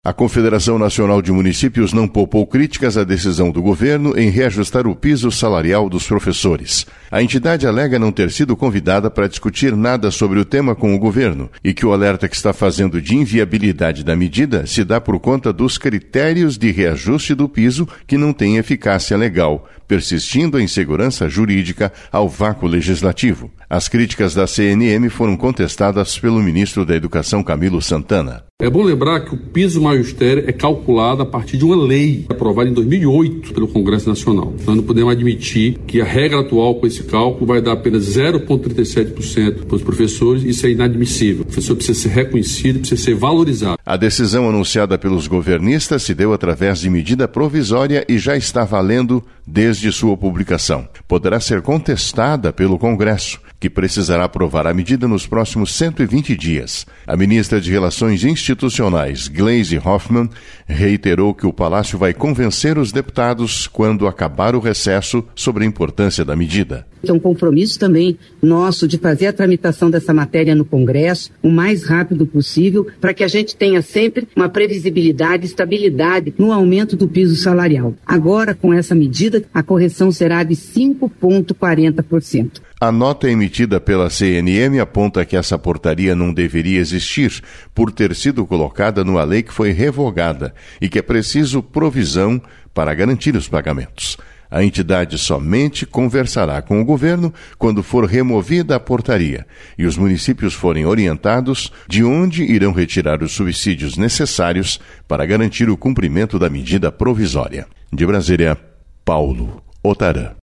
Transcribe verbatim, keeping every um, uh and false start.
A Confederação Nacional de Municípios não poupou críticas à decisão do governo em reajustar o piso salarial dos professores. A entidade alega não ter sido convidada para discutir nada sobre o tema com o governo e que o alerta que está fazendo de inviabilidade da medida se dá por conta dos critérios de reajuste do piso que não têm eficácia legal, persistindo a insegurança jurídica ao vácuo legislativo. As críticas da C N M foram contestadas pelo ministro da Educação, Camilo Santana. É bom lembrar que o piso magistério é calculado a partir de uma lei aprovada em dois mil e oito pelo Congresso Nacional. Nós não podemos admitir que a regra atual com esse cálculo vai dar apenas zero vírgula trinta e sete por cento para os professores. Isso é inadmissível. O professor precisa ser reconhecido, precisa ser valorizado. A decisão anunciada pelos governistas se deu através de medida provisória e já está valendo desde sua publicação. Poderá ser contestada pelo Congresso, que precisará aprovar a medida nos próximos cento e vinte dias. A ministra de Relações Institucionais, Gleisi Hoffmann, reiterou que o Palácio vai convencer os deputados quando acabar o recesso sobre a importância da medida. É um compromisso também nosso de fazer a tramitação dessa matéria no Congresso o mais rápido possível, para que a gente tenha sempre uma previsibilidade e estabilidade no aumento do piso salarial. Agora, com essa medida, a correção será de cinco vírgula quarenta por cento. A nota emitida pela C N M aponta que essa portaria não deveria existir por ter sido colocada numa lei que foi revogada e que é preciso provisão para garantir os pagamentos. A entidade somente conversará com o governo quando for removida a portaria e os municípios forem orientados de onde irão retirar os subsídios necessários para garantir o cumprimento da medida provisória. De Brasília, Paulo Otarã.